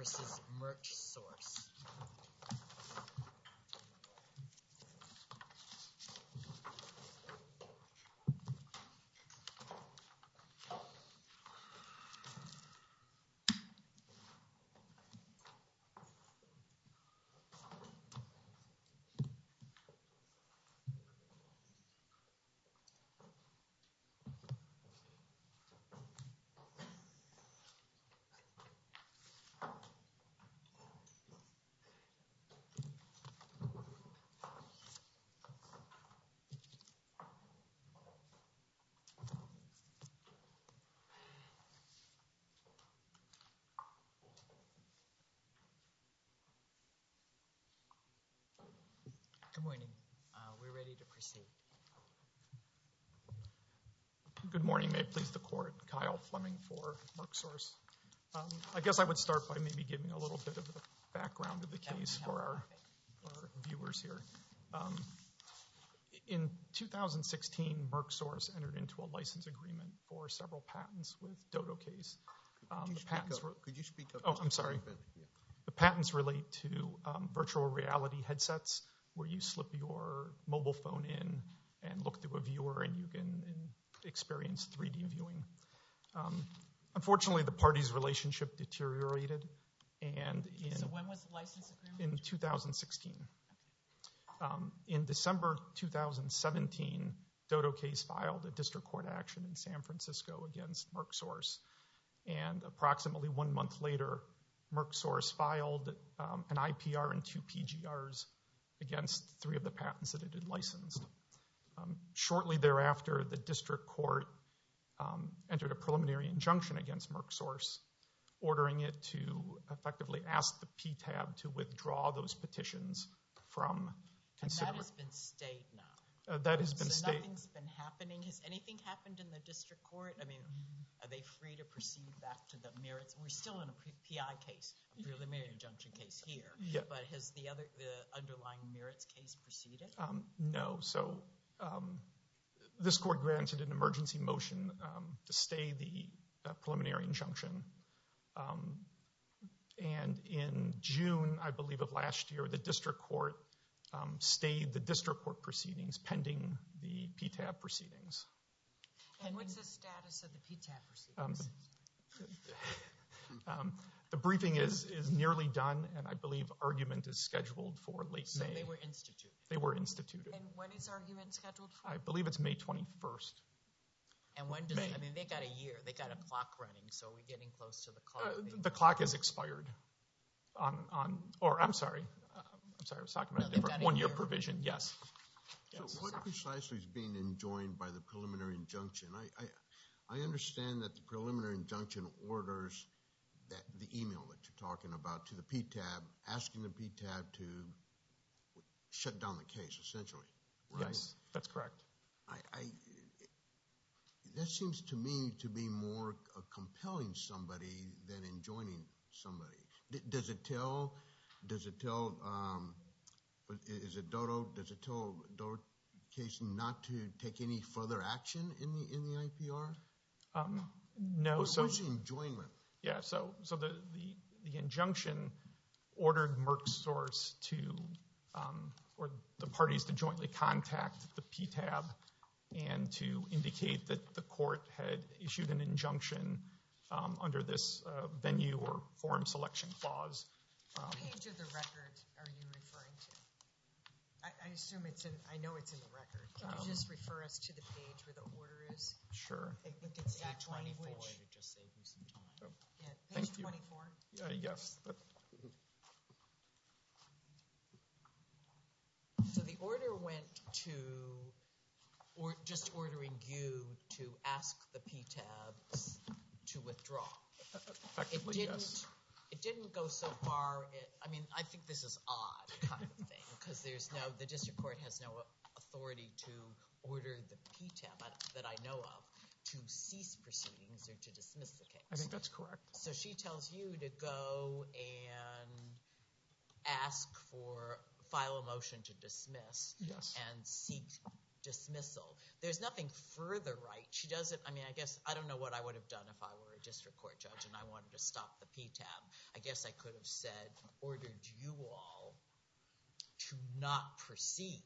versus MerchSource. Good morning. We're ready to proceed. Good morning. May it please the Court. Kyle Fleming for MerchSource. I guess I would start by maybe giving a little bit of the background of the case for our viewers here. In 2016, MerchSource entered into a license agreement for several patents with Dodo Case. Could you speak up? Oh, I'm sorry. The patents relate to virtual reality headsets where you slip your mobile phone in and look through a viewer and you can experience 3D viewing. Unfortunately, the parties' relationship deteriorated. So when was the license agreement? In 2016. In December 2017, Dodo Case filed a district court action in San Francisco against MerchSource. And approximately 1 month later, MerchSource filed an IPR and 2 PGRs against 3 of the patents that it had licensed. Shortly thereafter, the district court entered a preliminary injunction against MerchSource, ordering it to effectively ask the PTAB to withdraw those petitions from consideration. And that has been stayed now. That has been stayed. So nothing's been happening. Has anything happened in the district court? I mean, are they free to proceed back to the merits? We're still in a PI case, a preliminary injunction case here. Yeah. But has the underlying merits case proceeded? No. So this court granted an emergency motion to stay the preliminary injunction. And in June, I believe, of last year, the district court stayed the district court proceedings pending the PTAB proceedings. And what's the status of the PTAB proceedings? The briefing is nearly done, and I believe argument is scheduled for late May. So they were instituted? They were instituted. And when is argument scheduled for? I believe it's May 21st. And when does I mean, they got a year. They got a clock running, so we're getting close to the clock. The clock has expired I'm sorry, I was talking about a different one-year provision, yes. So what precisely is being enjoined by the preliminary injunction? I understand that the preliminary injunction orders that the email that you're talking about to the PTAB, asking the PTAB to shut down the case, essentially. Right? Yes, that's correct. That seems to me to be more compelling somebody than enjoining somebody. Does it tell Dodo Case not to take any further action in the IPR? No. What's the enjoinment? Yeah, so the injunction ordered MerchSource to, or the parties to jointly contact the PTAB and to indicate that the court had issued an injunction under this venue or forum selection clause. What page of the record are you referring to? I assume I know it's in the record. Can you just refer us to the page where the order is? Sure. With exact 24 language. to just save you some time. Yeah, page 24. Yes. So the order went to just ordering you to ask the PTAB to withdraw. Effectively, yes. It didn't go so far. I mean, I think this is odd kind of thing because the district court has no authority to order the PTAB that I know of to cease proceedings or to dismiss the case. I think that's correct. So she tells you to go and file a motion to dismiss. Yes. And seek dismissal. There's nothing further right. She doesn't, I mean, I guess, I don't know what I would have done if I were a district court judge and I wanted to stop the PTAB. I guess I could have said, ordered you all to not proceed.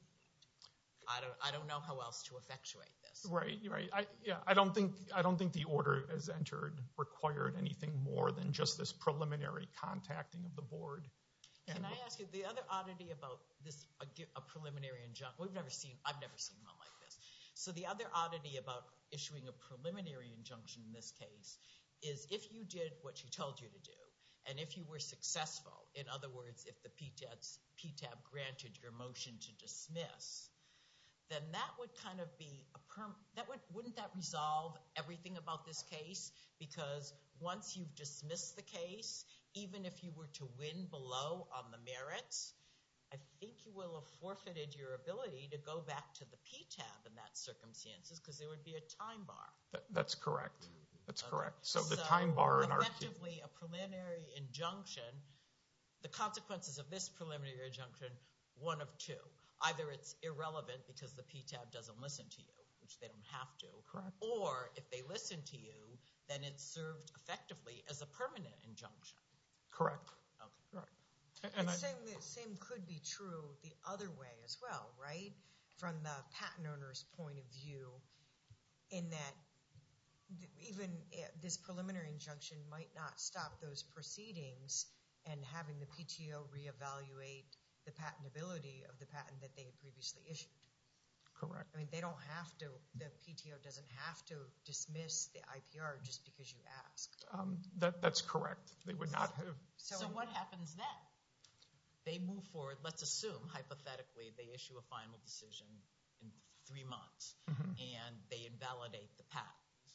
I don't know how else to effectuate this. Right. I don't think the order as entered required anything more than just this preliminary contacting of the board. Can I ask you, the other oddity about this, a preliminary injunction, I've never seen one like this. So the other oddity about issuing a preliminary injunction in this case is if you did what she told you to do, and if you were successful, in other words, if the PTAB granted your motion to dismiss, then that would kind of be wouldn't that resolve everything about this case? Because once you've dismissed the case, even if you were to win below on the merits, I think you will have forfeited your ability to go back to the PTAB in that circumstances because there would be a time bar. That's correct. That's Okay. correct. So the time bar in our case. Effectively, a preliminary injunction, the consequences of this preliminary injunction, one of two. Either it's irrelevant because the PTAB doesn't listen to you, which they don't have to. Correct. Or if they listen to you, then it's served effectively as a permanent injunction. Correct. Okay. Right. And The same could be true the other way as well, right? From the patent owner's point of view, in that even this preliminary injunction might not stop those proceedings and having the PTO reevaluate the patentability of the patent that they had previously issued. correct. I mean, they don't have to, the PTO doesn't have to dismiss the IPR just because you ask. That's correct. They would not have. So what happens then? They move forward. Let's assume, hypothetically, they issue a final decision in 3 months, and they invalidate the patents.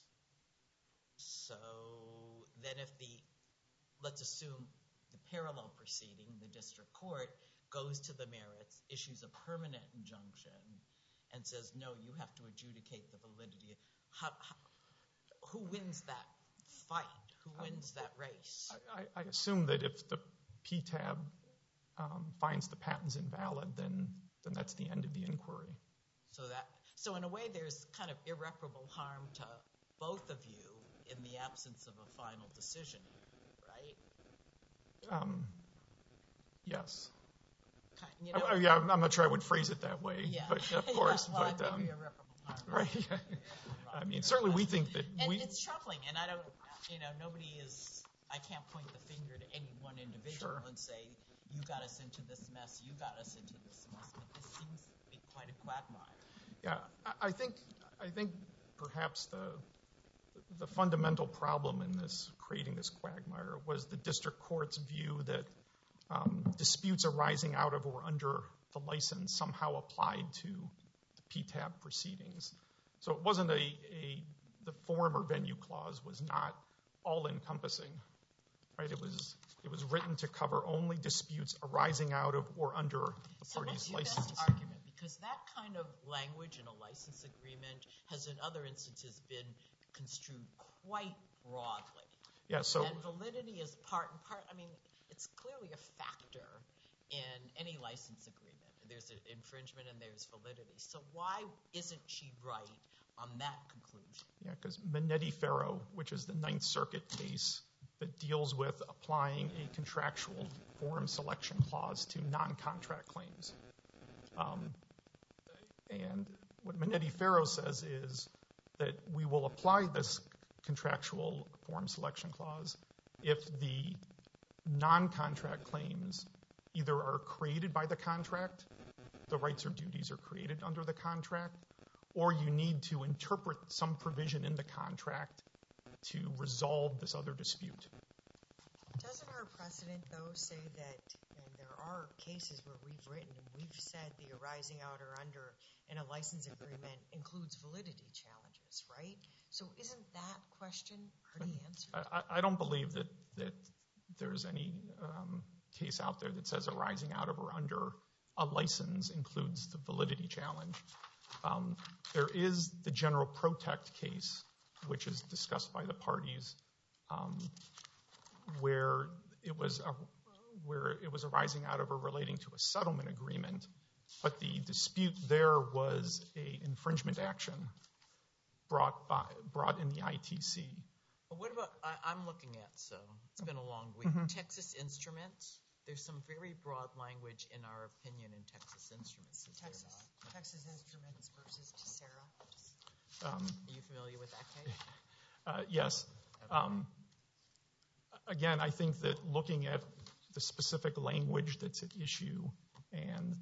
So then let's assume the parallel proceeding, the district court, goes to the merits, issues a permanent injunction, and says, no, you have to adjudicate the validity. Who wins that fight? Who wins that race? I assume that if the PTAB finds the patents invalid, then that's the end of the inquiry. So in a way, there's kind of irreparable harm to both of you in the absence of a final decision, right? Yes. You know, Yeah, I'm not sure I would phrase it that way, yeah. but of course. Yeah, well, but maybe irreparable harm. right. I mean, certainly we think that And it's troubling, and I don't, I can't point the finger to any one individual and say, you got us into this mess, you got us into this mess, but this seems to be quite a quagmire. Yeah, I think perhaps the fundamental problem in creating this quagmire was the district court's view that disputes arising out of or under the license somehow applied to the PTAB proceedings. So it wasn't the forum or venue clause was not all-encompassing, right? It was written to cover only disputes arising out of or under the party's license. So what's your best argument? Because that kind of language in a license agreement has in other instances been construed quite broadly. Yeah, so and validity is part and part. I mean, it's clearly a factor in any license agreement. There's an infringement and there's validity. So why isn't she right on that conclusion? Yeah, because Minetti-Ferro, which is the Ninth Circuit case that deals with applying a contractual forum selection clause to non-contract claims. And what Minetti-Ferro says is that we will apply this contractual forum selection clause if the non-contract claims either are created by the contract, the rights or duties are created under the contract, or you need to interpret some provision in the contract to resolve this other dispute. Doesn't our precedent, though, say that, and there are cases where we've written and we've said the arising out or under in a license agreement includes validity challenges, right? So isn't that question already answered? I don't believe that there's any case out there that says arising out of or under a license includes the validity challenge. There is the General Protect case, which is discussed by the parties, where it was arising out of or relating to a settlement agreement But the dispute there was a infringement action brought in the ITC. But what about, I'm looking at, so it's been a long week, Texas Instruments. There's some very broad language in our opinion in Texas Instruments. Texas Instruments versus Tessera. Are you familiar with that case? Yes. Okay. Again, I think that looking at the specific language that's at issue and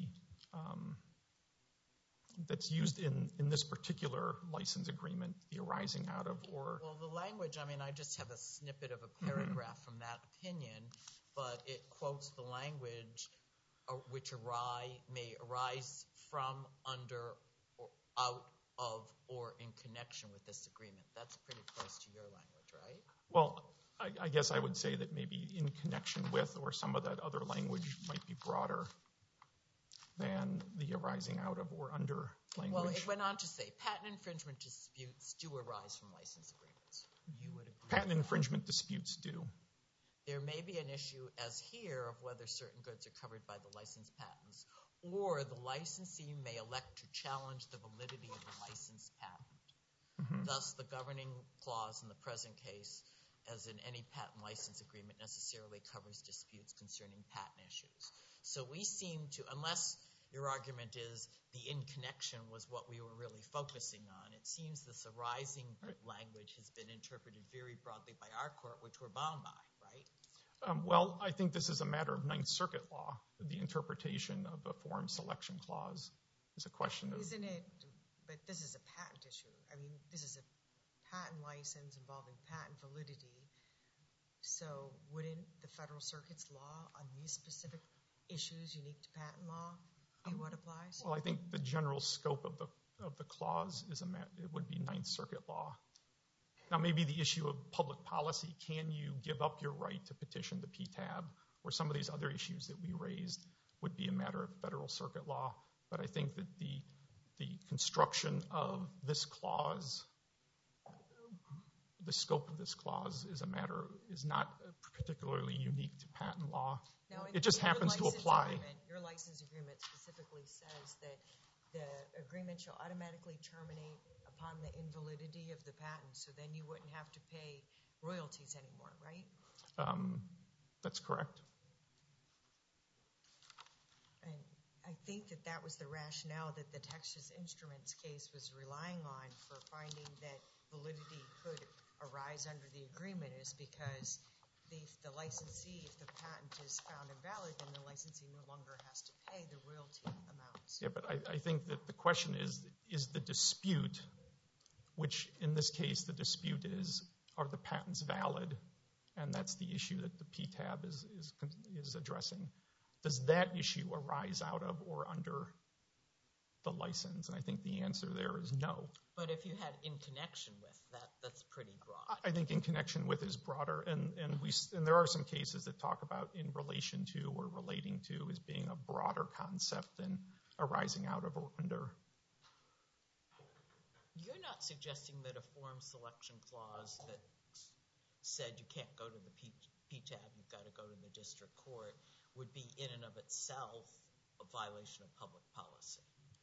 that's used in this particular license agreement, the arising out of or... Well, the language, I mean, I just have a snippet of a paragraph from that opinion, but it quotes the language which may arise from, under, or out of, or in connection with this agreement. That's pretty close to your language, right? Well, I guess I would say that maybe in connection with or some of that other language might be broader than the arising out of or under language. Well, it went on to say patent infringement disputes do arise from license agreements. You would agree? Patent infringement disputes do. There may be an issue, as here, of whether certain goods are covered by the licensed patents, or the licensee may elect to challenge the validity of the licensed patent. Thus, the governing clause in the present case, as in any patent license agreement, necessarily covers disputes concerning patent issues. So we seem to, unless your argument is the in connection was what we were really focusing on, it seems this arising language has been interpreted very broadly by our court, which we're bound by, right? Well, I think this is a matter of Ninth Circuit law. The interpretation of a forum selection clause is a question of... Isn't it, but this is a patent issue. I mean, this is a patent license involving patent validity. So wouldn't the Federal Circuit's law on these specific issues unique to patent law be what applies? Well, I think the general scope of the clause it would be Ninth Circuit law. Now, maybe the issue of public policy, can you give up your right to petition the PTAB, or some of these other issues that we raised would be a matter of Federal Circuit law. But I think that the construction of this clause, the scope of this clause is not particularly unique to patent law. Now, it just happens to apply. Your license agreement specifically says that the agreement shall automatically terminate upon the invalidity of the patent, so then you wouldn't have to pay royalties anymore, right? That's correct. And I think that was the rationale that the Texas Instruments case was relying on for finding that validity could arise under the agreement, is because the licensee, if the patent is found invalid, then the licensee no longer has to pay the royalty amounts. Yeah, but I think that the question is the dispute, which in this case the dispute is, are the patents valid? And that's the issue that the PTAB is addressing. Does that issue arise out of or under the license? And I think the answer there is no. But if you had in connection with, that's pretty broad. I think in connection with is broader, and there are some cases that talk about in relation to or relating to as being a broader concept than arising out of or under. You're not suggesting that a forum selection clause that said you can't go to the PTAB, you've got to go to the district court, would be in and of itself a violation of public policy.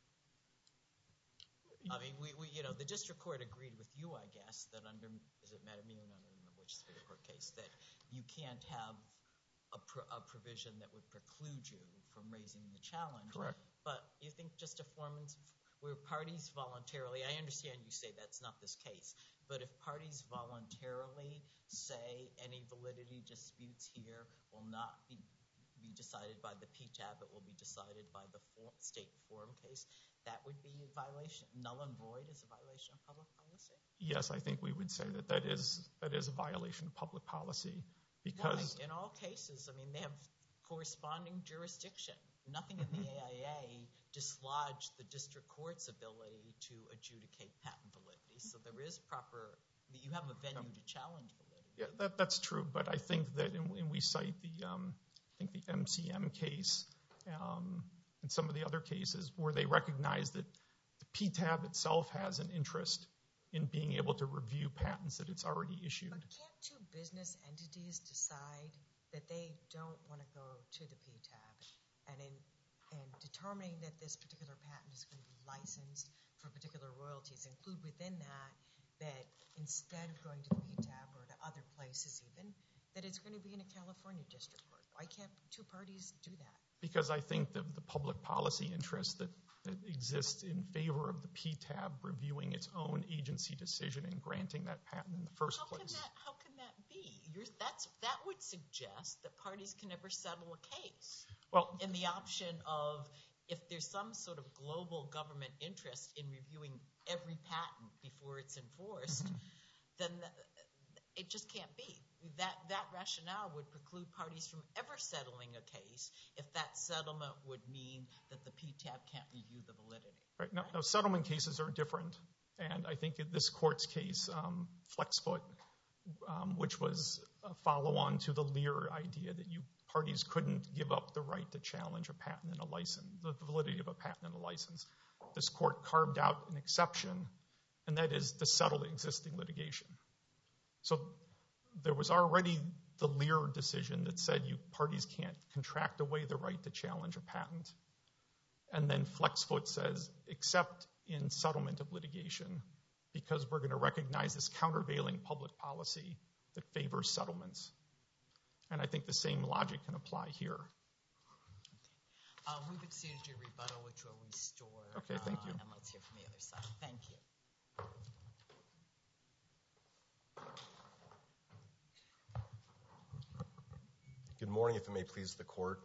I mean, the district court agreed with you, I guess, that under, is it Metamune, I don't remember which Supreme Court case, that you can't have a provision that would preclude you from raising the challenge. Correct. But you think just a forum where parties voluntarily, I understand you say that's not this case, but if parties voluntarily say any validity disputes here will not be decided by the PTAB, it will be decided by the state forum case, that would be a violation. Null and void is a violation of public policy? Yes, I think we would say that is a violation of public policy. Because in all cases, I mean, they have corresponding jurisdiction. Nothing in the AIA dislodged the district court's ability to adjudicate patent validity. So there is you have a venue to challenge validity. Yeah, that's true. But I think that, and we cite the MCM case and some of the other cases where they recognize that the PTAB itself has an interest in being able to review patents that it's already issued. But can't two business entities decide that they don't want to go to the PTAB and determining that this particular patent is going to be licensed for particular royalties include within that instead of going to the PTAB or to other places even, that it's going to be in a California district court? Why can't two parties do that? Because I think the public policy interest that exists in favor of the PTAB reviewing its own agency decision and granting that patent in the first place. How can that be? That would suggest that parties can never settle a case. Well, in the option of, if there's some sort of global government interest in reviewing every patent before it's enforced, then it just can't be. That rationale would preclude parties from ever settling a case if that settlement would mean that the PTAB can't review the validity. Right. Now, settlement cases are different. And I think in this court's case, Flexfoot, which was a follow-on to the Lear idea that parties couldn't give up the right to challenge a patent and a license, the validity of a patent and a license. This court carved out an exception, and that is to settle existing litigation. So there was already the Lear decision that said parties can't contract away the right to challenge a patent. And then Flexfoot says, except in settlement of litigation, because we're going to recognize this countervailing public policy that favors settlements. And I think the same logic can apply here. We've exceeded your rebuttal, which will restore. Okay, thank you. And let's hear from the other side. Thank you. Good morning, if it may please the court.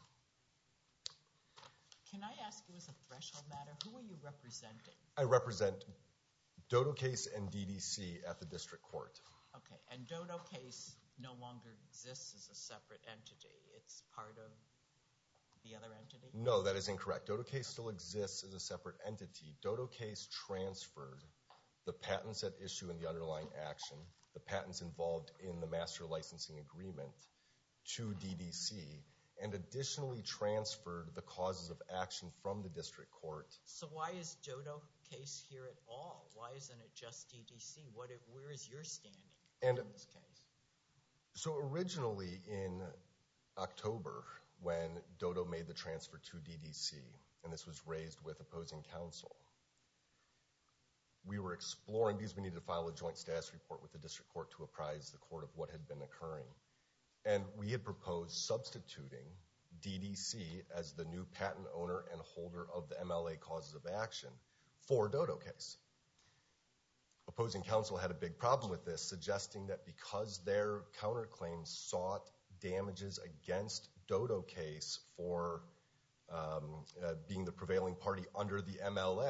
Can I ask you as a threshold matter, who are you representing? I represent Dodo Case and DDC at the district court. Okay, and Dodo Case no longer exists as a separate entity. It's part of the other entity? No, that is incorrect. Dodo Case still exists as a separate entity. Dodo Case transferred the patents at issue in the underlying action, the patents involved in the master licensing agreement, to DDC, and additionally transferred the causes of action from the district court. So why is Dodo Case here at all? Why isn't it just DDC? Where is your standing in this case? So originally in October, when Dodo made the transfer to DDC, and this was raised with opposing counsel, we were exploring, because we needed to file a joint status report with the district court to apprise the court of what had been occurring. And we had proposed substituting DDC as the new patent owner and holder of the MLA causes of action for Dodo Case. Opposing counsel had a big problem with this, suggesting that because their counterclaims sought damages against Dodo Case for being the prevailing party under the MLA,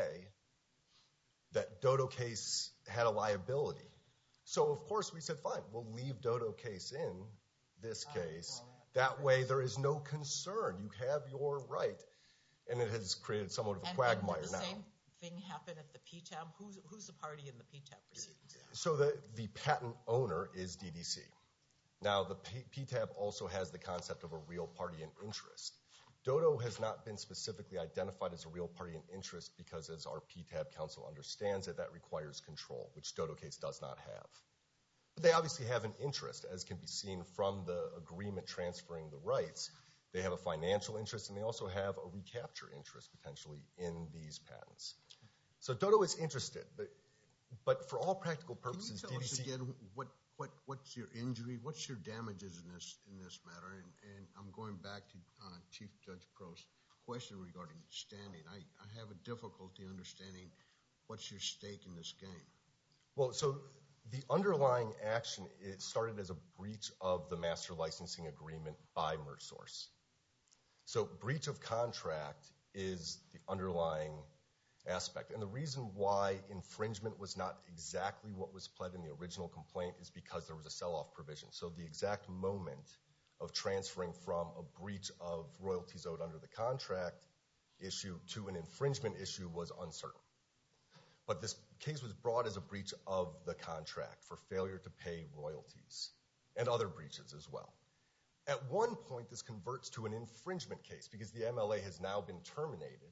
that Dodo Case had a liability. So, of course, we said, fine, we'll leave Dodo Case in this case. That way there is no concern. You have your right. And it has created somewhat of a quagmire now. And did the same thing happen at the PTAB? Who's the party in the PTAB proceedings? So the patent owner is DDC. Now, the PTAB also has the concept of a real party in interest. Dodo has not been specifically identified as a real party in interest because, as our PTAB counsel understands it, that requires control, which Dodo Case does not have. But they obviously have an interest, as can be seen from the agreement transferring the rights. They have a financial interest, and they also have a recapture interest, potentially, in these patents. So Dodo is interested. But for all practical purposes, Can you tell us DDC... again what's your injury, what's your damages in this matter? And I'm going back to Chief Judge Prost's question regarding standing. I have a difficulty understanding what's your stake in this game. Well, so the underlying action, it started as a breach of the master licensing agreement by MergeSource. So breach of contract is the underlying aspect. And the reason why infringement was not exactly what was pled in the original complaint is because there was a sell-off provision. So the exact moment of transferring from a breach of royalties owed under the contract issue to an infringement issue was uncertain. But this case was brought as a breach of the contract for failure to pay royalties and other breaches as well. At one point, this converts to an infringement case because the MLA has now been terminated.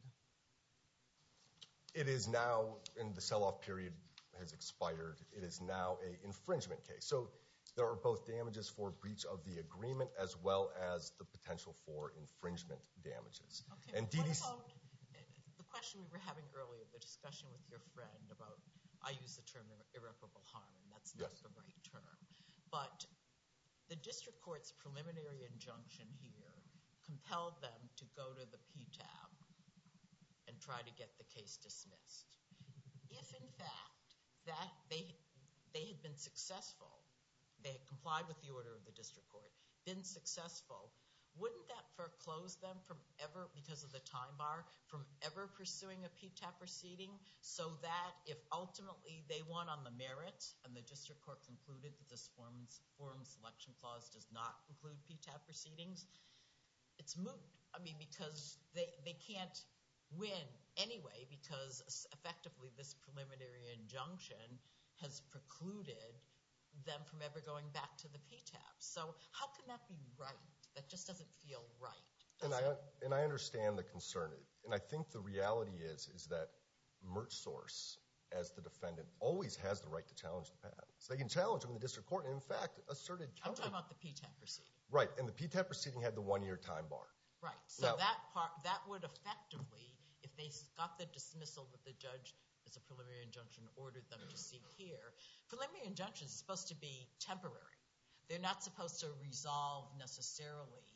It is now, and the sell-off period has expired, it is now an infringement case. So There are both damages for breach of the agreement as well as the potential for infringement damages. Okay, And what about the question we were having earlier, the discussion with your friend about, I use the term irreparable harm, and that's not the right term. But the district court's preliminary injunction here compelled them to go to the PTAB and try to get the case dismissed. If, in fact, that they had been successful, they had complied with the order of the district court, been successful, wouldn't that foreclose them from ever, because of the time bar, from ever pursuing a PTAB proceeding, so that if ultimately they won on the merits and the district court concluded that this forum selection clause does not include PTAB proceedings, it's moot. I mean, because they can't win anyway, because effectively this preliminary injunction has precluded them from ever going back to the PTAB. So how can that be right? That just doesn't feel right. And I understand the concern. And I think the reality is that MerchSource, as the defendant, always has the right to challenge the patents. They can challenge them in the district court, and in fact, asserted counter. I'm talking about the PTAB proceeding. Right, and the PTAB proceeding had the 1-year time bar. Right, so that would effectively, if they got the dismissal that the judge, as a preliminary injunction, ordered them to seek here, preliminary injunctions are supposed to be temporary. They're not supposed to resolve necessarily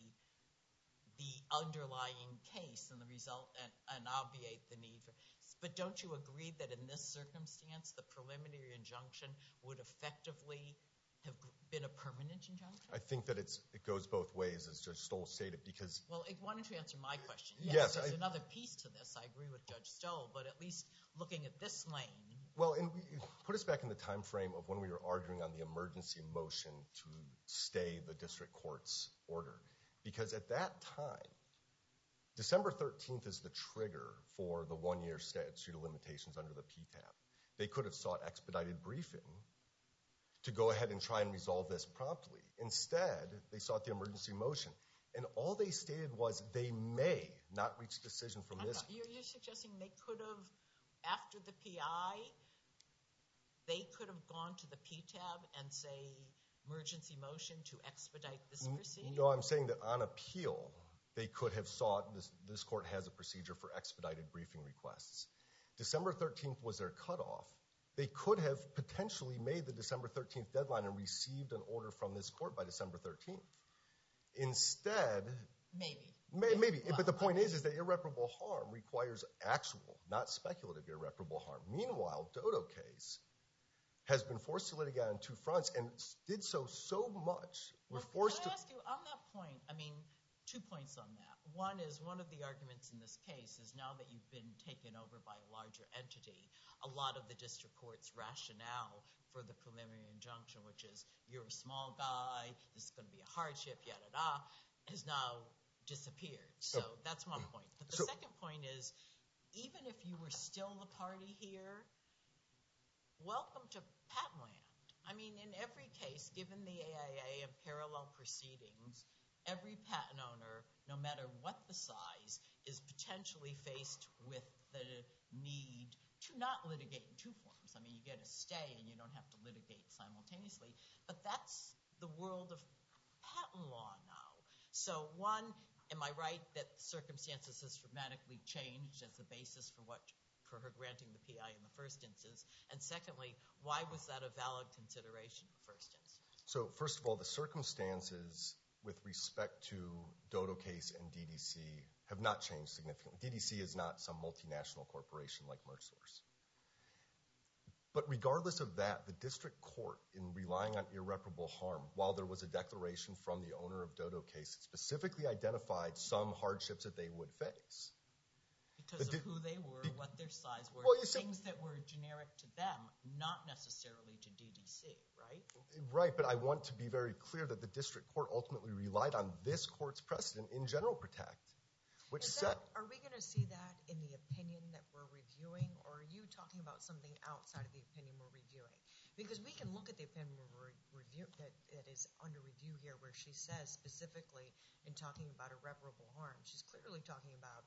the underlying case and the result and obviate the need for. But don't you agree that in this circumstance, the preliminary injunction would effectively have been a permanent injunction? I think that it goes both ways, as Judge Stoll stated, because... Well, why don't you answer my question? Yes, there's another piece to this. I agree with Judge Stoll, but at least looking at this lane... Well, and put us back in the time frame of when we were arguing on the emergency motion to stay the district court's order. Because at that time, December 13th is the trigger for the 1-year statute of limitations under the PTAB. They could have sought expedited briefing to go ahead and try and resolve this promptly. Instead, they sought the emergency motion. And all they stated was they may not reach a decision from this. You're suggesting they could have, after the PI, they could have gone to the PTAB and say, emergency motion to expedite this proceeding? No, I'm saying that on appeal, they could have sought, this court has a procedure for expedited briefing requests. December 13th was their cutoff. They could have potentially made the December 13th deadline and received an order from this court by December 13th. Instead... Maybe. Maybe, but the point is that irreparable harm requires actual, not speculative irreparable harm. Meanwhile, Dodo case has been forced to litigate on two fronts and did so much. We're forced to... Can I ask you, on that point, I mean, 2 points on that. One is, one of the arguments in this case is now that you've been taken over by a larger entity, a lot of the district court's rationale for the preliminary injunction, which is, you're a small guy, this is going to be a hardship, yada-da, has now disappeared. So that's one point. But the second point is, even if you were still the party here, welcome to patent land. I mean, in every case, given the AIA and parallel proceedings, every patent owner, no matter what the size, is potentially faced with the need to not litigate in two forms. I mean, you get a stay and you don't have to litigate simultaneously. But that's the world of patent law now. So one, am I right that circumstances has dramatically changed as the basis for her granting the PI in the first instance? And secondly, why was that a valid consideration in the first instance? So first of all, the circumstances with respect to Dodo case and DDC have not changed significantly. DDC is not some multinational corporation like MerchSource. But regardless of that, the district court, in relying on irreparable harm, while there was a declaration from the owner of Dodo case, specifically identified some hardships that they would face. Because of who they were, what their size were, things that were generic to them, not necessarily to DDC, right? Right, but I want to be very clear that the district court ultimately relied on this court's precedent in General Protect, which said... Are we going to see that in the opinion that we're reviewing, or are you talking about something outside of the opinion we're reviewing? Because we can look at the opinion that is under review here, where she says specifically in talking about irreparable harm, she's clearly talking about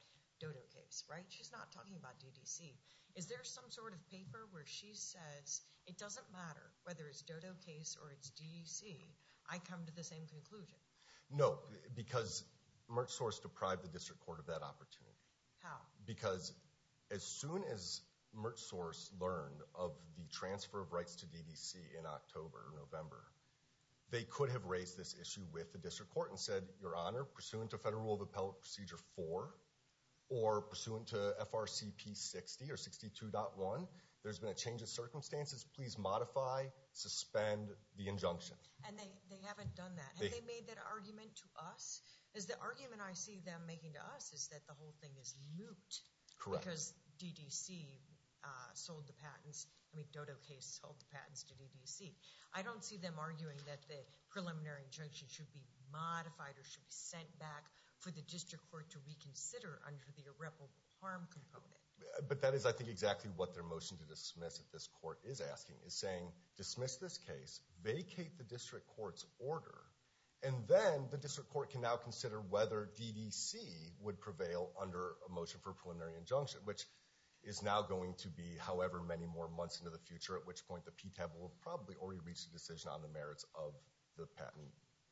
Dodo case, right? She's not talking about DDC. Is there some sort of paper where she says, it doesn't matter whether it's Dodo case or it's DDC, I come to the same conclusion? No, because MerchSource deprived the district court of that opportunity. How? Because as soon as MerchSource learned of the transfer of rights to DDC in October or November, they could have raised this issue with the district court and said, Your Honor, pursuant to Federal Rule of Appellate Procedure 4 or pursuant to FRCP 60 or 62.1, there's been a change of circumstances. Please modify, suspend the injunction. And they haven't done that. Have they made that argument to us? Is the argument I see them making to us is that the whole thing is moot. Correct. Because DDC sold the patents. I mean, Dodo case sold the patents to DDC. I don't see them arguing that the preliminary injunction should be modified or should be sent back for the district court to reconsider under the irreparable harm component. But that is, I think, exactly what their motion to dismiss at this court is asking, is saying, dismiss this case, vacate the district court's order, and then the district court can now consider whether DDC would prevail under a motion for a preliminary injunction, which is now going to be however many more months into the future, at which point the PTAB will have probably already reached a decision on the merits of the patent.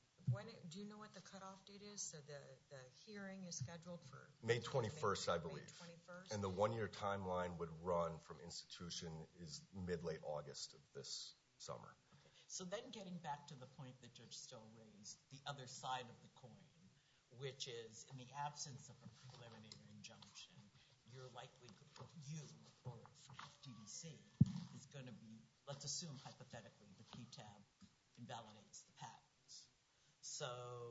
Do you know what the cutoff date is? So the hearing is scheduled for? May 21st, I believe. May 21st? And the one-year timeline would run from institution is mid-late August of this summer. Okay. So then getting back to the point that Judge Stowe raised, the other side of the coin, which is in the absence of a preliminary injunction, you're likely, you or DDC is going to be, let's assume hypothetically the PTAB invalidates the patents. So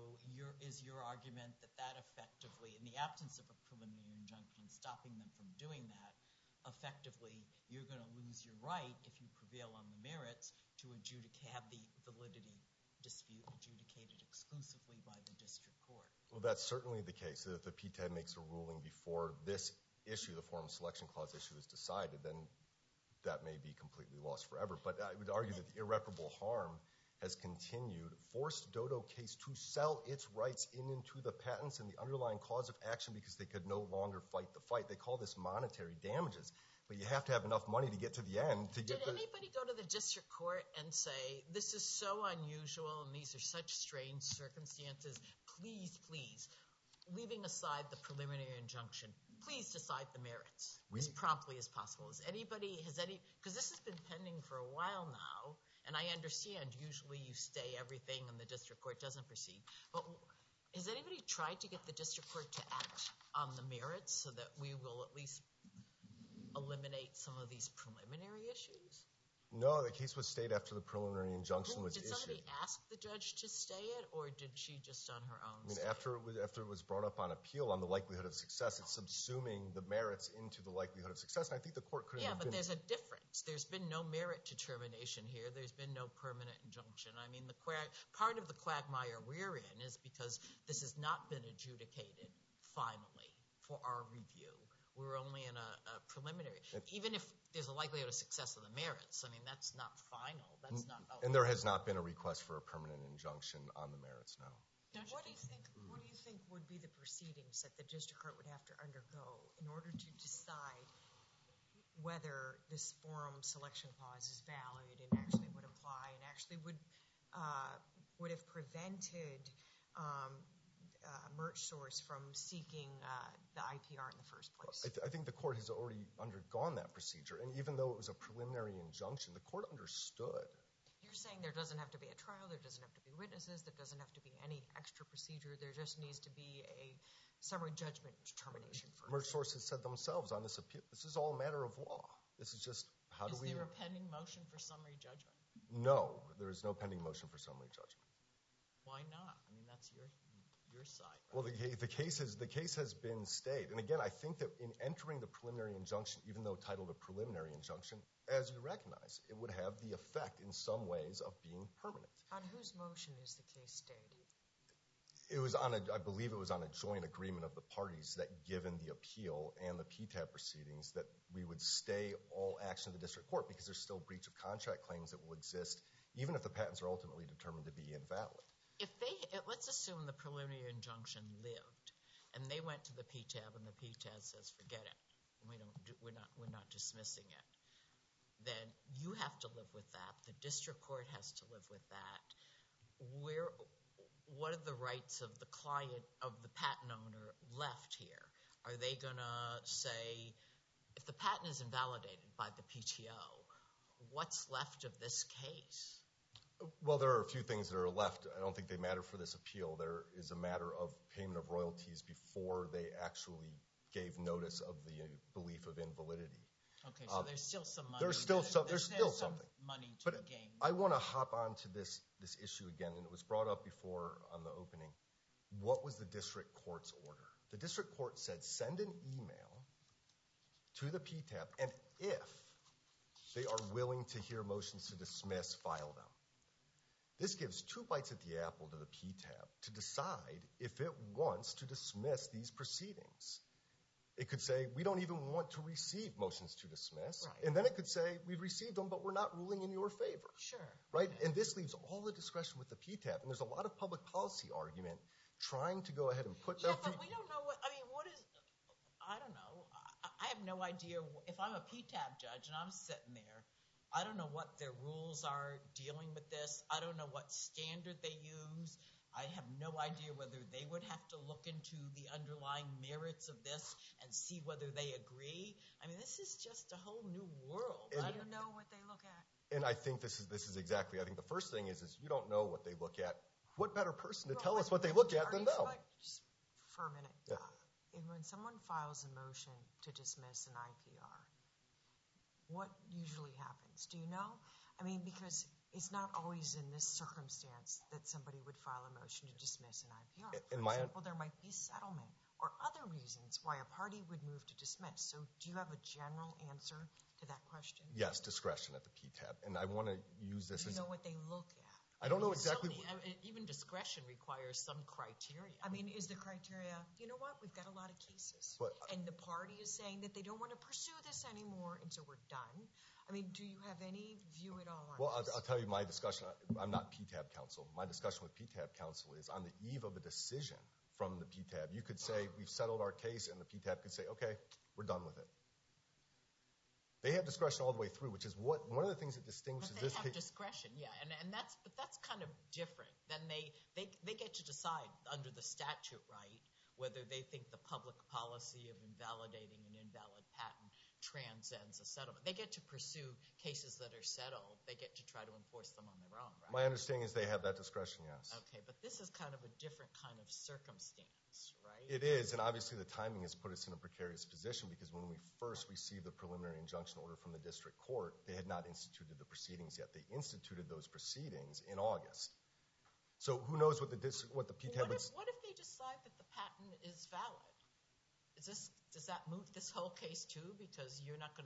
is your argument that effectively, in the absence of a preliminary injunction, stopping them from doing that, effectively you're going to lose your right, if you prevail on the merits, to have the validity dispute adjudicated exclusively by the district court? Well, that's certainly the case. If the PTAB makes a ruling before this issue, the Forum Selection Clause issue, is decided, then that may be completely lost forever. But I would argue that the irreparable harm has continued, forced Dodo case to sell its rights into the patents and the underlying cause of action because they could no longer fight the fight. They call this monetary damages, but you have to have enough money to get to the end. Did anybody go to the district court and say, this is so unusual and these are such strange circumstances, please, leaving aside the preliminary injunction, please decide the merits as promptly as possible? Because this has been pending for a while now, and I understand usually you stay everything and the district court doesn't proceed. But has anybody tried to get the district court to act on the merits so that we will at least eliminate some of these preliminary issues? No, the case was stayed after the preliminary injunction was issued. Did somebody ask the judge to stay it, or did she just on her own? I mean, after it was brought up on appeal on the likelihood of success, it's subsuming the merits into the likelihood of success. And I think the court could have but there's a difference. There's been no merit determination here. There's been no permanent injunction. I mean, part of the quagmire we're in is because this has not been adjudicated finally for our review. We're only in a preliminary. Even if there's a likelihood of success of the merits, I mean, that's not final. That's not. And there has not been a request for a permanent injunction on the merits, no. What do you think would be the proceedings that the district court would have to undergo in order to decide whether this forum selection clause is valid and actually would apply and actually would have prevented MerchSource from seeking the IPR in the first place? I think the court has already undergone that procedure. And even though it was a preliminary injunction, the court understood. You're saying there doesn't have to be a trial, there doesn't have to be witnesses, there doesn't have to be any extra procedure, there just needs to be a summary judgment determination first. MerchSource has said themselves on this appeal, this is all a matter of law. This is just how do we... Is there a pending motion for summary judgment? No, there is no pending motion for summary judgment. Why not? I mean, that's your side. Right? Well, the case has been stayed. And again, I think that in entering the preliminary injunction, even though titled a preliminary injunction, as you recognize, it would have the effect in some ways of being permanent. On whose motion is the case stayed? I believe it was on a joint agreement of the parties that given the appeal and the PTAB proceedings that we would stay all action of the district court because there's still breach of contract claims that will exist even if the patents are ultimately determined to be invalid. Let's assume the preliminary injunction lived and they went to the PTAB, and the PTAB says, forget it. We're not dismissing it. Then you have to live with that. The district court has to live with that. What are the rights of the client, of the patent owner left here? Are they going to say, if the patent is invalidated by the PTO, what's left of this case? Well, there are a few things that are left. I don't think they matter for this appeal. There is a matter of payment of royalties before they actually gave notice of the belief of invalidity. Okay, so there's still some money. There's still something. Money to But be gained. I want to hop on to this issue again, and it was brought up before on the opening. What was the district court's order? The district court said send an email to the PTAB, and if they are willing to hear motions to dismiss, file them. This gives 2 bites at the apple to the PTAB to decide if it wants to dismiss these proceedings. It could say, we don't even want to receive motions to dismiss. Right. And then it could say, we've received them, but we're not ruling in your favor. Sure. Right? Okay. And this leaves all the discretion with the PTAB. And there's a lot of public policy argument trying to go ahead and put their But we don't know I don't know. I have no idea. If I'm a PTAB judge and I'm sitting there, I don't know what their rules are dealing with this. I don't know what standard they use. I have no idea whether they would have to look into the underlying merits of this and see whether they agree. I mean, this is just a whole new world. Do you know what they look at? And I think this is exactly, I think the first thing is you don't know what they look at. What better person to tell us what they look at than them? Just for a minute. Yeah. When someone files a motion to dismiss an IPR, what usually happens? Do you know? I mean, because it's not always in this circumstance that somebody would file a motion to dismiss an IPR. For example, there might be settlement or other reasons why a party would move to dismiss. So do you have a general answer to that question? Yes, discretion at the PTAB. And I want to use this Do you as... know what they look at? I don't know exactly... Even discretion requires some criteria. I mean, is the criteria, you know what, we've got a lot of cases. And the party is saying that they don't want to pursue this anymore, and so we're done. I mean, do you have any view at all on Well, this? I'll tell you my discussion. I'm not PTAB counsel. My discussion with PTAB counsel is on the eve of a decision from the PTAB. You could say, we've settled our case, and the PTAB could say, okay, we're done with it. They have discretion all the way through, which is one of the things that distinguishes this case. But they have discretion, yeah, and that's kind of different. Then they get to decide under the statute, right, whether they think the public policy of invalidating an invalid patent transcends a settlement. They get to pursue cases that are settled. They get to try to enforce them on their own, right? My understanding is they have that discretion, yes. Okay, but this is kind of a different kind of circumstance, right? It is, and obviously the timing has put us in a precarious position because when we first received the preliminary injunction order from the district court, they had not instituted the proceedings yet. They instituted those proceedings in August. So who knows what the PTAB would... What if they decide that the patent is valid? Does that move this whole case too? Because you're not going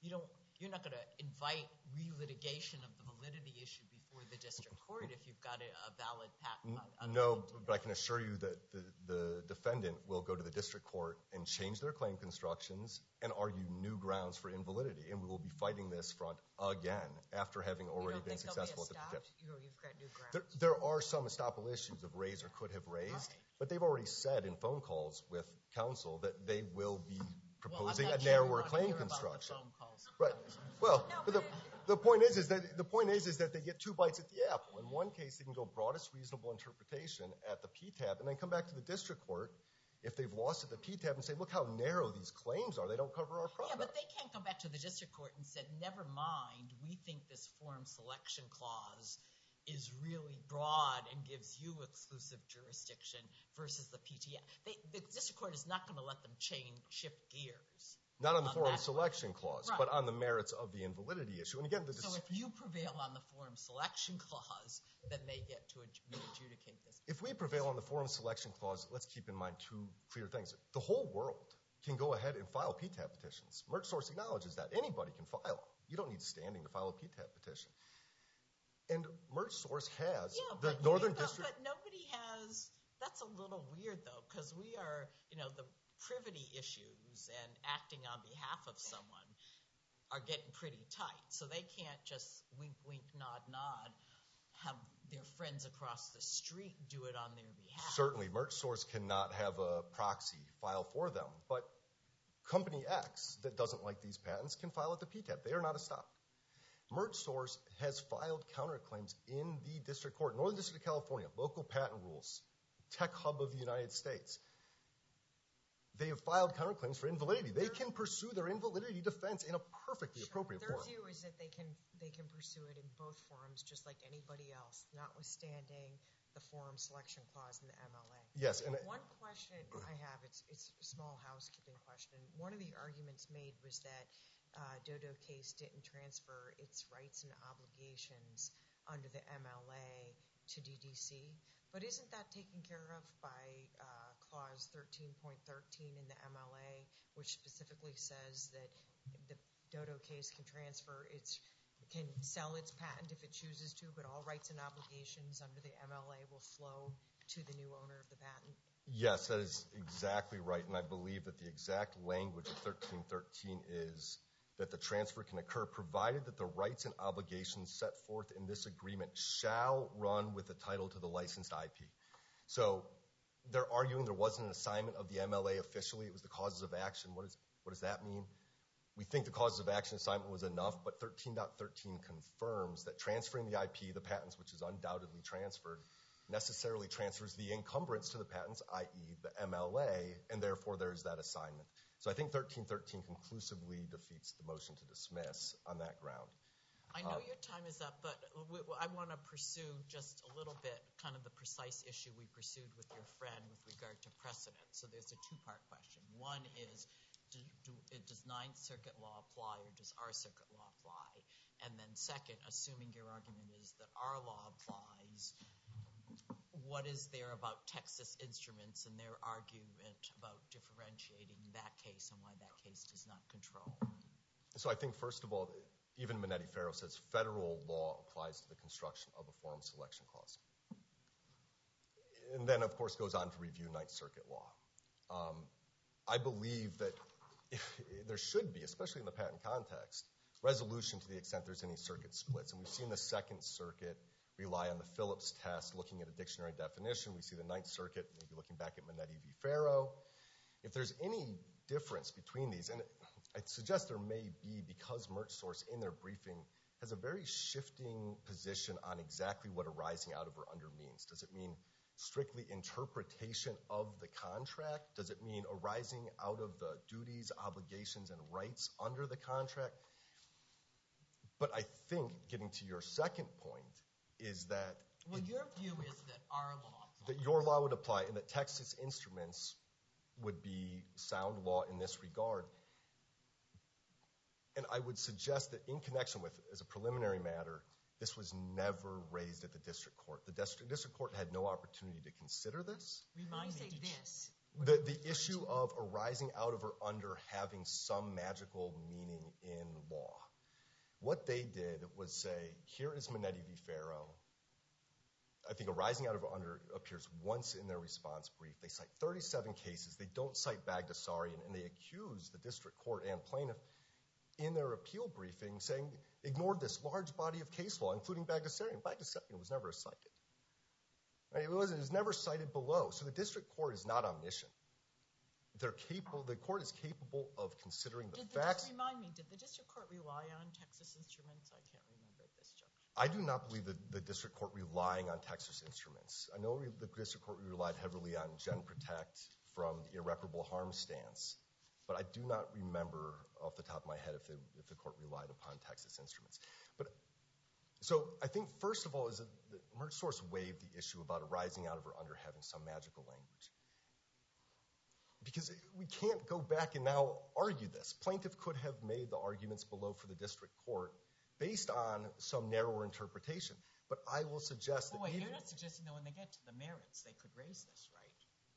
to invite relitigation of the validity issue before the district court if you've got a valid patent. No, but I can assure you that the defendant will go to the district court and change their claim constructions and argue new grounds for invalidity, and we will be fighting this front again after having already been successful at the PTAB. You've got new grounds. There are some estoppel issues of raise or could have raised, but they've already said in phone calls with counsel that they will be proposing a narrower claim construction. Right. Well, but the point is that they get 2 bites at the apple. In one case, they can go broadest reasonable interpretation at the PTAB and then come back to the district court if they've lost at the PTAB and say, look how narrow these claims are. They don't cover our product. Yeah, but they can't come back to the district court and say, never mind, we think this forum selection clause is really broad and gives you exclusive jurisdiction versus the PTAB. The district court is not going to let them shift gears. Not on the forum selection clause, but on the merits of the invalidity issue. And again, so if you prevail on the forum selection clause, then they get to adjudicate this. If we prevail on the forum selection clause, let's keep in mind 2 clear things. The whole world can go ahead and file PTAB petitions. MergeSource acknowledges that. Anybody can file them. You don't need standing to file a PTAB petition. And MergeSource has the Northern District. But nobody has. That's a little weird, though, because we are, the privity issues and acting on behalf of someone are getting pretty tight. So they can't just wink, wink, nod, nod, have their friends across the street do it on their behalf. Certainly, MerchSource cannot have a proxy file for them, but Company X that doesn't like these patents can file at the PTAB. They are not stopped. MerchSource has filed counterclaims in the district court, Northern District of California, local patent rules, tech hub of the United States. They have filed counterclaims for invalidity. They can pursue their invalidity defense in a perfectly appropriate Their forum. view is that they can pursue it in both forums, just like anybody else, notwithstanding the forum selection clause in the MLA. Yes, and One question I have, it's a small housekeeping question. One of the arguments made was that Dodo Case didn't transfer its rights and obligations under the MLA to DDC, but isn't that taken care of by Clause 13.13 in the MLA, which specifically says that the Dodo Case can can sell its patent if it chooses to, but all rights and obligations under the MLA will flow to the new owner of the patent? yes, that is exactly right, and I believe that the exact language of 1313 is that the transfer can occur provided that the rights and obligations set forth in this agreement shall run with the title to the licensed IP. So they're arguing there wasn't an assignment of the MLA officially. It was the causes of action. What does that mean? We think the causes of action assignment was enough, but 13.13 confirms that transferring the IP, the patents, which is undoubtedly transferred, necessarily transfers the encumbrance to the patents, i.e. the MLA, and therefore there's that assignment. So I think 1313 conclusively defeats the motion to dismiss on that ground. I know your time is up, but I want to pursue just a little bit kind of the precise issue we pursued with your friend with regard to precedent. So there's a two-part question. One is, does Ninth Circuit law apply or does our circuit law apply? And then second, assuming your argument is that our law applies, what is there about Texas Instruments and their argument about differentiating that case and why that case does not control? So I think, first of all, even Minetti-Farrow says federal law applies to the construction of a forum selection clause. And then, of course, goes on to review Ninth Circuit law. I believe that there should be, especially in the patent context, resolution to the extent there's any circuit splits. And we've seen the Second Circuit rely on the Phillips test, looking at a dictionary definition. We see the Ninth Circuit maybe looking back at Minetti v. Farrow. If there's any difference between these, and I suggest there may be because MerchSource in their briefing has a very shifting position on exactly what arising out of or under means. Does it mean strictly interpretation of the contract? Does it mean arising out of the duties, obligations, and rights under the contract? But I think, getting to your second point, is that... Well, your view is that our law applies. That your law would apply and that Texas Instruments would be sound law in this regard. And I would suggest that in connection with, as a preliminary matter, this was never raised at the district court. The district court had no opportunity to consider this. Remind me. This. The issue of arising out of or under having some magical meaning in law. What they did was say, here is Minetti v. Farrow. I think arising out of or under appears once in their response brief. They cite 37 cases. They don't cite Bagdasarian, and they accuse the district court and plaintiff in their appeal briefing saying, ignored this large body of case law, including Bagdasarian. Bagdasarian was never cited. Right? It was never cited below. So the district court is not omniscient. They're capable. The court is capable of considering the facts. Remind me, did the district court rely on Texas Instruments? I can't remember at this juncture. I do not believe the district court relying on Texas Instruments. I know the district court relied heavily on Gen Protect from the irreparable harm stance, but I do not remember off the top of my head if the court relied upon Texas Instruments. So I think, first of all, is that MerchSource waived the issue about arising out of or under having some magical language. Because we can't go back and now argue this. Plaintiff could have made the arguments below for the district court based on some narrower interpretation. But I will suggest that... Wait, you're not suggesting that when they get to the merits, they could raise this, right?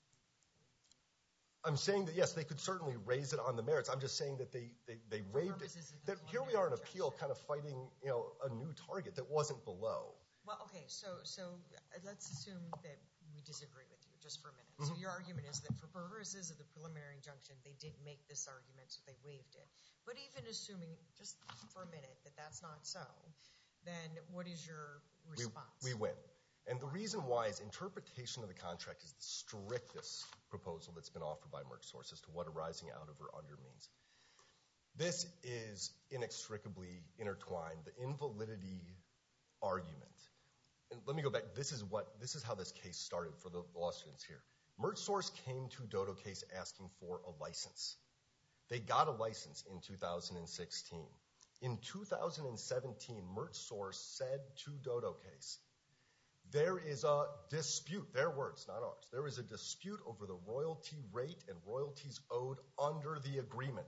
I'm saying that, yes, they could certainly raise it on the merits. I'm just saying that they waived it. That here we are in appeal kind of fighting, a new target that wasn't below. Well, okay, so let's assume that we disagree with you just for a minute. So your argument is that for purposes of the preliminary injunction, they did make this argument, so they waived it. But even assuming, just for a minute, that that's not so, then what is your response? We win. And the reason why is interpretation of the contract is the strictest proposal that's been offered by MercSource as to what arising out of or under means. This is inextricably intertwined. The invalidity argument. And let me go back. This is how this case started for the law students here. MercSource came to Dodo Case asking for a license. They got a license in 2016. In 2017, MercSource said to Dodo Case, there is a dispute, their words, not ours, there is a dispute over the royalty rate and royalties owed under the agreement.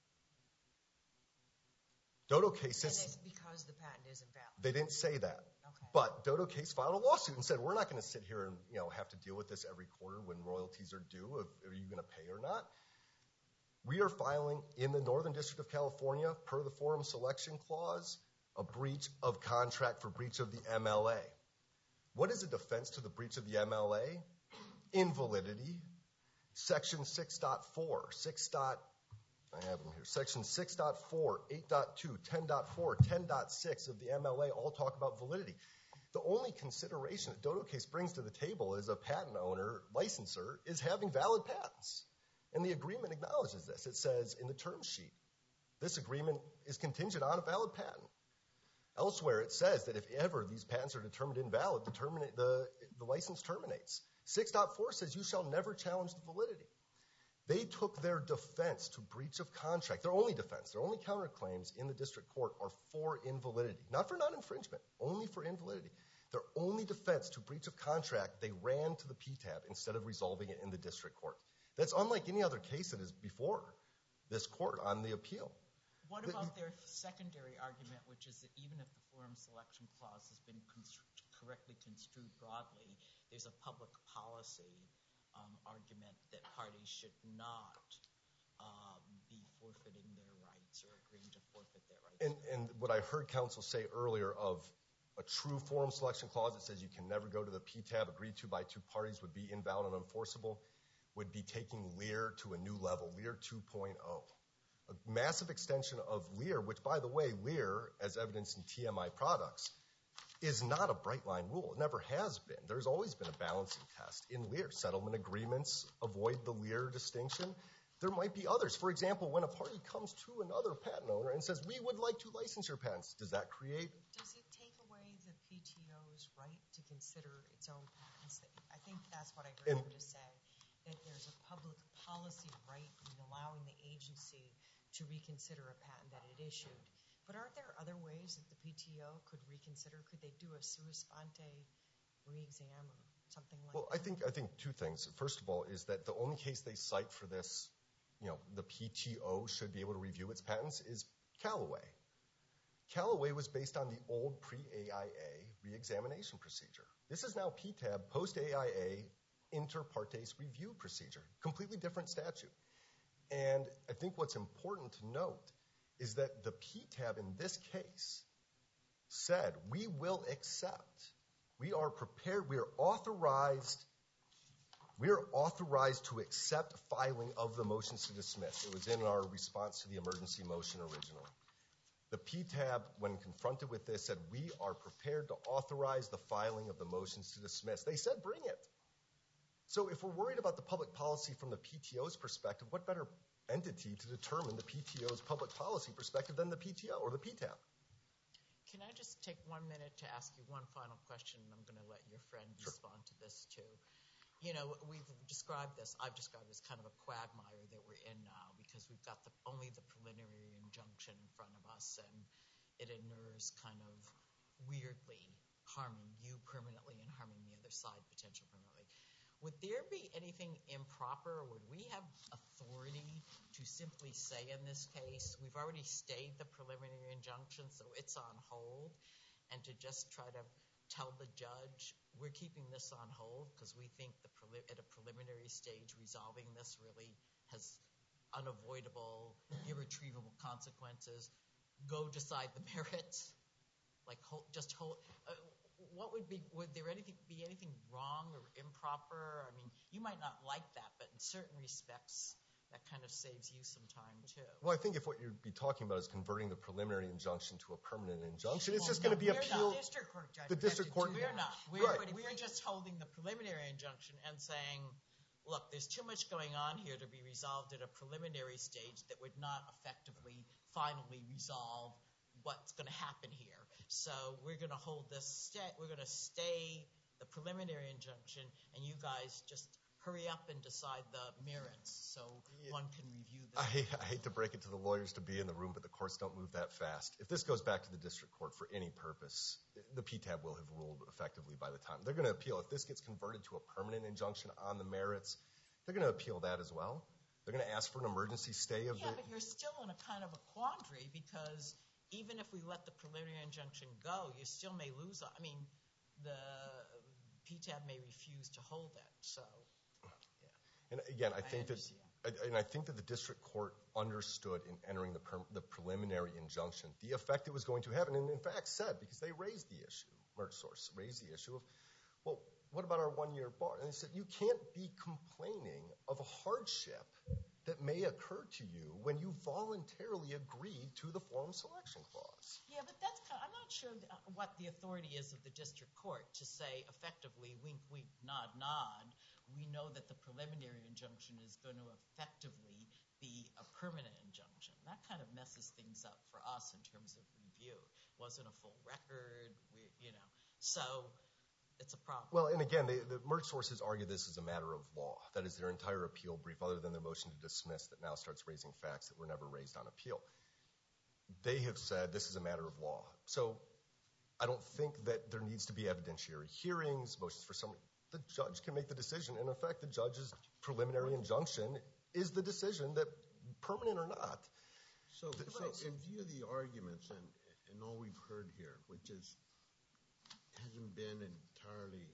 Dodo Case says... And it's because the patent is invalid. They didn't say that. Okay. But Dodo Case filed a lawsuit and said, we're not going to sit here and have to deal with this every quarter when royalties are due. Are you going to pay or not? We are filing in the Northern District of California, per the Forum Selection Clause, a breach of contract for breach of the MLA. What is a defense to the breach of the MLA? Invalidity. Section 6.4, I have them here. Section 6.4, 8.2, 10.4, 10.6 of the MLA all talk about validity. The only consideration that Dodo Case brings to the table as a patent owner, licensor, is having valid patents. And the agreement acknowledges this. It says in the term sheet, this agreement is contingent on a valid patent. Elsewhere, it says that if ever these patents are determined invalid, the license terminates. 6.4 says you shall never challenge the validity. They took their defense to breach of contract, their only defense, their only counterclaims in the district court are for invalidity. Not for non-infringement, only for invalidity. Their only defense to breach of contract, they ran to the PTAB instead of resolving it in the district court. That's unlike any other case that is before this court on the appeal. What about their secondary argument, which is that even if the Forum Selection Clause has been correctly construed broadly, there's a public policy argument that parties should not be forfeiting their rights or agreeing to forfeit their rights? And what I heard counsel say earlier of a true Forum Selection Clause that says you can never go to the PTAB agreed to by two parties would be invalid and unenforceable, would be taking Lear to a new level, Lear 2.0. A massive extension of Lear, which, by the way, Lear, as evidenced in TMI products, is not a bright line rule. It never has been. There's always been a balancing test in Lear. Settlement agreements avoid the Lear distinction. There might be others. For example, when a party comes to another patent owner and says, we would like to license your patents, does that create... Does it take away the PTO's right to consider its own patents? I think that's what I heard you just say, that there's a public policy right in allowing the agency to reconsider a patent that it issued. But aren't there other ways that the PTO could reconsider? Could they do a sua sponte re-exam or something like that? Well, I think two things. First of all is that the only case they cite for this, the PTO should be able to review its patents, is Callaway. Callaway was based on the old pre-AIA re-examination procedure. This is now PTAB post-AIA inter partes review procedure. Completely different statute. And I think what's important to note is that the PTAB in this case said, we will accept, we are prepared, we are authorized to accept filing of the motions to dismiss. It was in our response to the emergency motion originally. The PTAB, when confronted with this, said, we are prepared to authorize the filing of the motions to dismiss. They said, bring it. So if we're worried about the public policy from the PTO's perspective, what better entity to determine the PTO's public policy perspective than the PTO or the PTAB? Can I just take 1 minute to ask you one final question, and I'm going to let your friend respond to this too. We've described this, I've described this kind of a quagmire that we're in now because we've got only the preliminary injunction in front of us, and it inures kind of weirdly harming you permanently and harming the other side potentially permanently. Would there be anything improper, or would we have authority to simply say in this case, we've already stayed the preliminary injunction, so it's on hold, and to just try to tell the judge, we're keeping this on hold because we think at a preliminary stage resolving this really has unavoidable, irretrievable consequences. Go decide the merits. Would there be anything wrong or improper? I mean, you might not like that, but in certain respects, that kind of saves you some time, too. Well, I think if what you'd be talking about is converting the preliminary injunction to a permanent injunction, it's just going to be appealed. The district court judge. The district court. We're not. Right. We're just holding the preliminary injunction and saying, look, there's too much going on here to be resolved at a preliminary stage that would not effectively, finally resolve what's going to happen here. So we're going to hold this we're going to stay the preliminary injunction, and you guys just hurry up and decide the merits so one can review this. I hate to break it to the lawyers to be in the room, but the courts don't move that fast. If this goes back to the district court for any purpose, the PTAB will have ruled effectively by the time. They're going to appeal. If this gets converted to a permanent injunction on the merits, they're going to appeal that as well. They're going to ask for an emergency stay of but you're still in a kind of a quandary because even if we let the preliminary injunction go, you still may lose. I mean, the PTAB may refuse to hold it. So, and again, I think that the district court understood in entering the preliminary injunction the effect it was going to have, and in fact said, because they raised the issue, MerchSource raised the issue of, well, what about our one-year bar? And they said, you can't be complaining of a hardship that may occur to you when you voluntarily agreed to the forum selection clause. Yeah, but I'm not sure what the authority is of the district court to say effectively, wink, wink, nod, nod. We know that the preliminary injunction is going to effectively be a permanent injunction. That kind of messes things up for us in terms of review. It wasn't a full record, so it's a problem. Well, and again, the MerchSources argue this is a matter of law. That is their entire appeal brief, other than their motion to dismiss that now starts raising facts that were never raised on appeal. They have said this is a matter of law. So I don't think that there needs to be evidentiary hearings, motions for summary. The judge can make the decision. And in fact, the judge's preliminary injunction is the decision that, permanent or not. So in view of the arguments and all we've heard here, which hasn't been entirely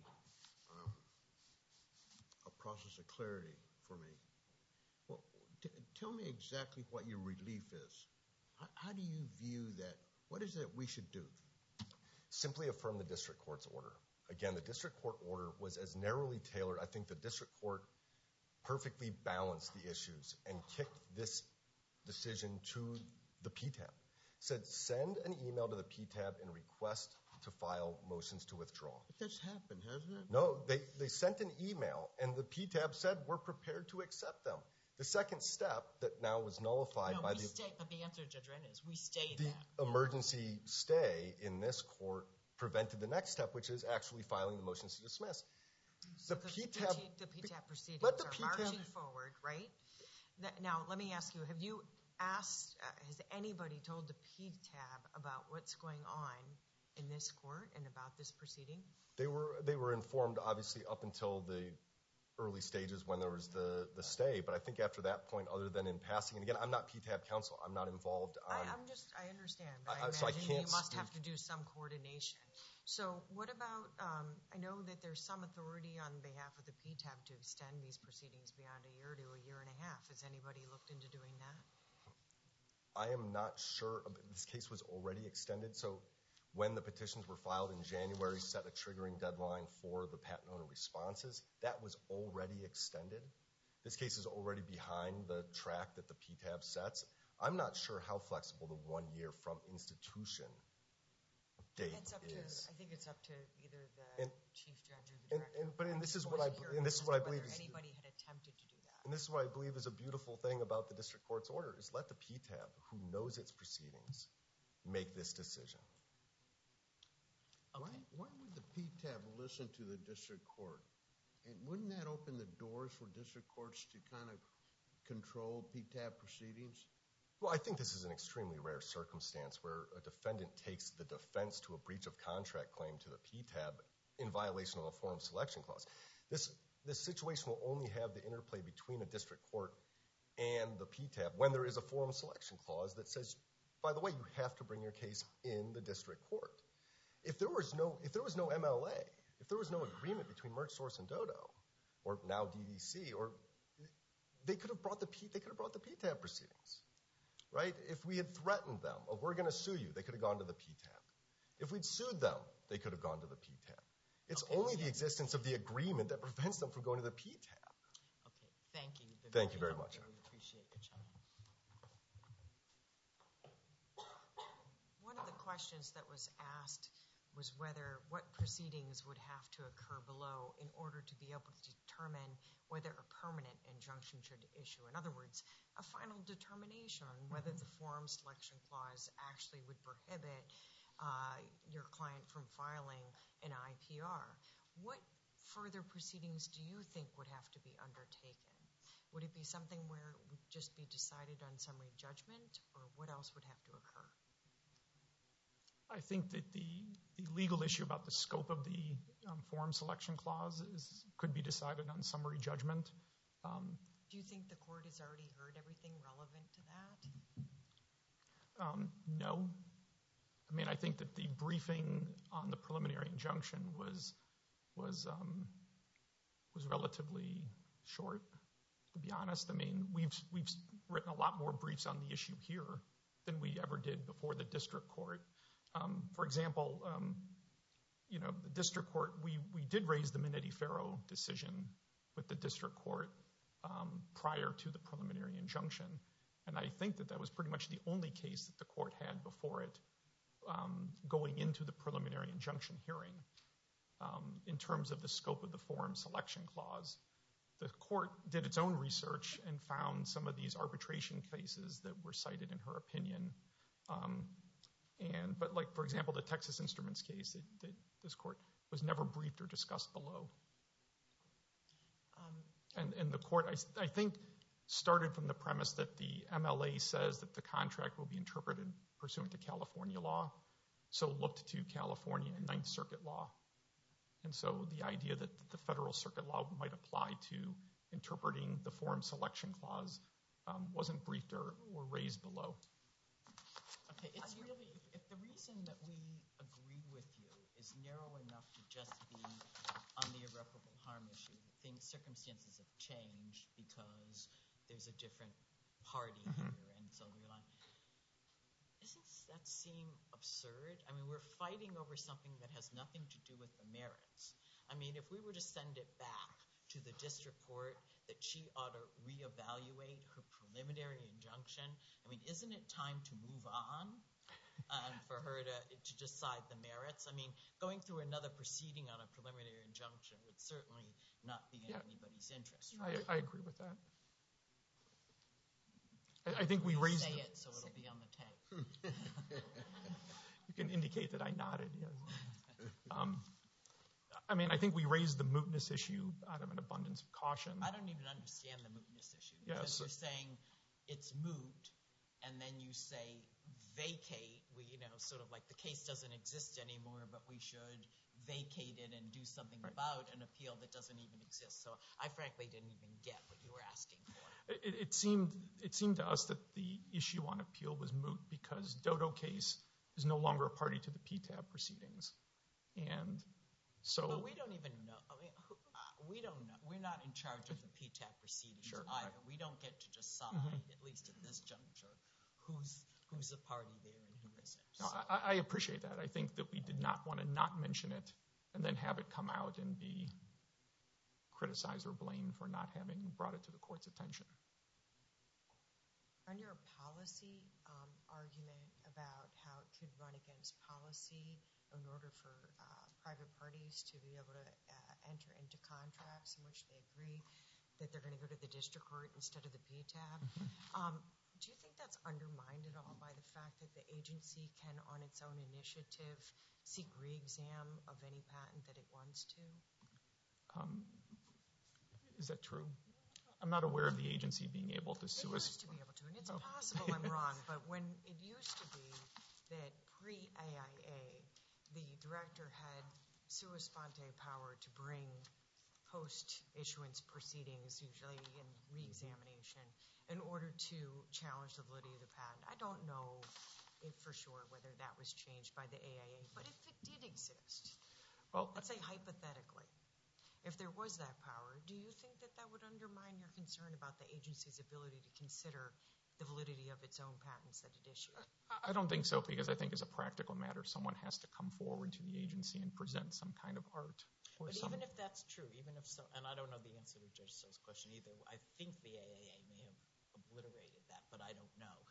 a process of clarity for me, well, tell me exactly what your relief is. How do you view that? What is it we should do? Simply affirm the district court's order. Again, the district court order was as narrowly tailored. I think the district court perfectly balanced the issues and kicked this decision to the PTAB. Said send an email to the PTAB and request to file motions to withdraw. But that's happened, hasn't it? No, they sent an email, and the PTAB said we're prepared to accept them. The second step that now was nullified by the... But the answer to Judge Wren is we stayed the that. Emergency stay in this court prevented the next step, which is actually filing the motions to dismiss. The PTAB proceedings are marching forward, right? Now, let me ask you, have you asked, has anybody told the PTAB about what's going on in this court and about this proceeding? They were informed, obviously, up until the early stages when there was the stay, but I think after that point, other than in passing, and again, I'm not PTAB counsel. I'm not involved on... I understand, but I so imagine I you must have to do some coordination. So what about, I know that there's some authority on behalf of the PTAB to extend these proceedings beyond a year to a year and a half. Has anybody looked into doing that? I am not sure. This case was already extended, so when the petitions were filed in January, set a triggering deadline for the patent owner responses. That was already extended. This case is already behind the track that the PTAB sets. I'm not sure how flexible the 1 year from institution date is. I think it's up to either the chief judge or the director. But this is what I believe is... anybody had attempted to do that. And this is what I believe is a beautiful thing about the district court's order, is let the PTAB, who knows its proceedings, make this decision. Okay. Why would the PTAB listen to the district court? And wouldn't that open the doors for district courts to kind of control PTAB proceedings? Well, I think this is an extremely rare circumstance where a defendant takes the defense to a breach of contract claim to the PTAB in violation of a forum selection clause. This situation will only have the interplay between a district court and the PTAB when there is a forum selection clause that says, by the way, you have to bring your case in the district court. If there was no MLA, if there was no agreement between MerchSource and Dodo, or now DDC, or they could have brought the PTAB proceedings, right? If we had threatened them, of we're going to sue you, they could have gone to the PTAB. If we'd sued them, they could have gone to the PTAB. It's only the existence of the agreement that prevents them from going to the PTAB. Okay, thank you. Thank you very much. We appreciate questions that was asked was what proceedings would have to occur below in order to be able to determine whether a permanent injunction should issue. In other words, a final determination on whether the forum selection clause actually would prohibit your client from filing an IPR. What further proceedings do you think would have to be undertaken? Would it be something where it would just be decided on summary judgment, or what else would have to occur? I think that the legal issue about the scope of the forum selection clause could be decided on summary judgment. Do you think the court has already heard everything relevant to that? No. I mean, I think that the briefing on the preliminary injunction was relatively short, to be honest. I mean, we've written a lot more briefs on the issue here than we ever did before the district court. For example, the district court, we did raise the Minetti-Farrow decision with the district court prior to the preliminary injunction. And I think that was pretty much the only case that the court had before it going into the preliminary injunction hearing. In terms of the scope of the forum selection clause, the court did its own research and found some of these arbitration cases that were cited in her opinion. But like, for example, the Texas Instruments case, this court was never briefed or discussed below. And the court, I think, started from the premise that the MLA says that the contract will be interpreted pursuant to California law, so looked to California and Ninth Circuit law. And so the idea that the federal circuit law might apply to interpreting the forum selection clause wasn't briefed or raised below. Okay, it's really, if the reason that we agree with you is narrow enough to just be on the irreparable harm issue, circumstances have changed because there's a different party here, and so we're like, doesn't that seem absurd? I mean, we're fighting over something that has nothing to do with the merits. I mean, if we were to send it back to the district court that she ought to reevaluate her preliminary injunction, I mean, isn't it time to move on for her to decide the merits? I mean, going through another proceeding on a preliminary injunction would certainly not be in anybody's interest. Right? I agree with that. I think we raised... Say it so it'll be on the tape. You can indicate that I nodded, yes. I mean, I think we raised the mootness issue out of an abundance of caution. I don't even understand the mootness issue. Because you're saying it's moot, and then you say vacate, sort of like the case doesn't exist anymore, but we should vacate it and do something about an appeal that doesn't even exist. So I frankly didn't even get what you were asking for. It seemed to us that the issue on appeal was moot because Dodo case is no longer a party to the PTAB proceedings. And so... But we don't even know. I mean, we don't know. We're not in charge of the PTAB proceedings either. We don't get to decide, at least at this juncture, who's a party there and who isn't. No, I appreciate that. I think that we did not want to not mention it and then have it come out and be criticized or blamed for not having brought it to the court's attention. On your policy argument about how it could run against policy in order for private parties to be able to enter into contracts in which they agree that they're going to go to the district court instead of the PTAB, do you think that's undermined at all by the fact that the agency can, on its own initiative, seek re-exam of any patent that it wants to? Is that true? I'm not aware of the agency being able to sue us. It used to be able to, and it's possible I'm wrong, but when it used to be that pre-AIA, the director had sua sponte power to bring post-issuance proceedings, usually in re-examination, in order to challenge the validity of the patent. I don't know for sure whether that was changed by the AIA, but if it did exist, let's say hypothetically, if there was that power, do you think that that would undermine your concern about the agency's ability to consider the validity of its own patents that it issued? I don't think so, because I think as a practical matter, someone has to come forward to the agency and present some kind of art. But even if that's true, even if so, and I don't know the answer to Judge So's question either, I think the AIA may have obliterated that, but I don't know.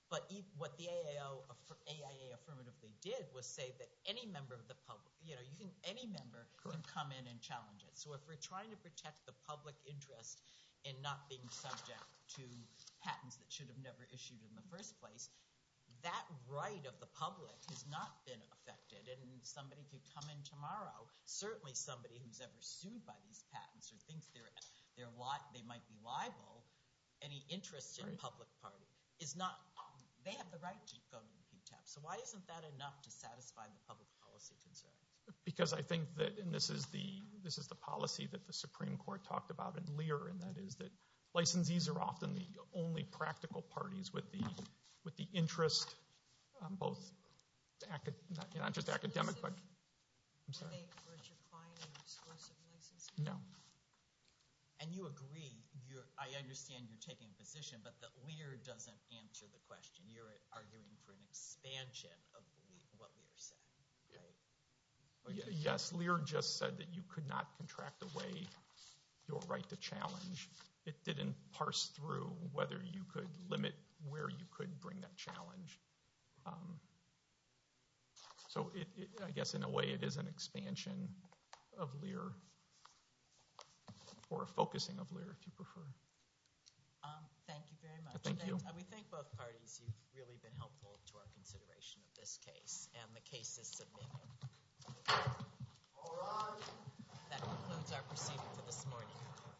But what the AIA affirmatively did was say that any member of the public, any member can come in and challenge it. So if we're trying to protect the public interest in not being subject to patents that should have never issued in the first place, that right of the public has not been affected, and somebody could come in tomorrow, certainly somebody who's ever sued by these patents or thinks they might be liable, any interest in public party is not, they have the right to go to the PTAB. So why isn't that enough to satisfy the public policy concerns? Because I think that, and this is the policy that the Supreme Court talked about in Lear, and that is that licensees are often the only practical parties with the interest, both not just academic, but I'm sorry. Was your client an exclusive licensee? No. And you agree, I understand you're taking a position, but that Lear doesn't answer the question. You're arguing for an expansion of what Lear said, right? Yes, Lear just said that you could not contract away your right to challenge. It didn't parse through whether you could limit where you could bring that challenge. So I guess in a way it is an expansion of Lear, or a focusing of Lear, if you prefer. Thank you very much. Thank you. We thank both parties. You've really been helpful to our consideration of this case, and the case is submitted. All right. That concludes our proceeding for this morning.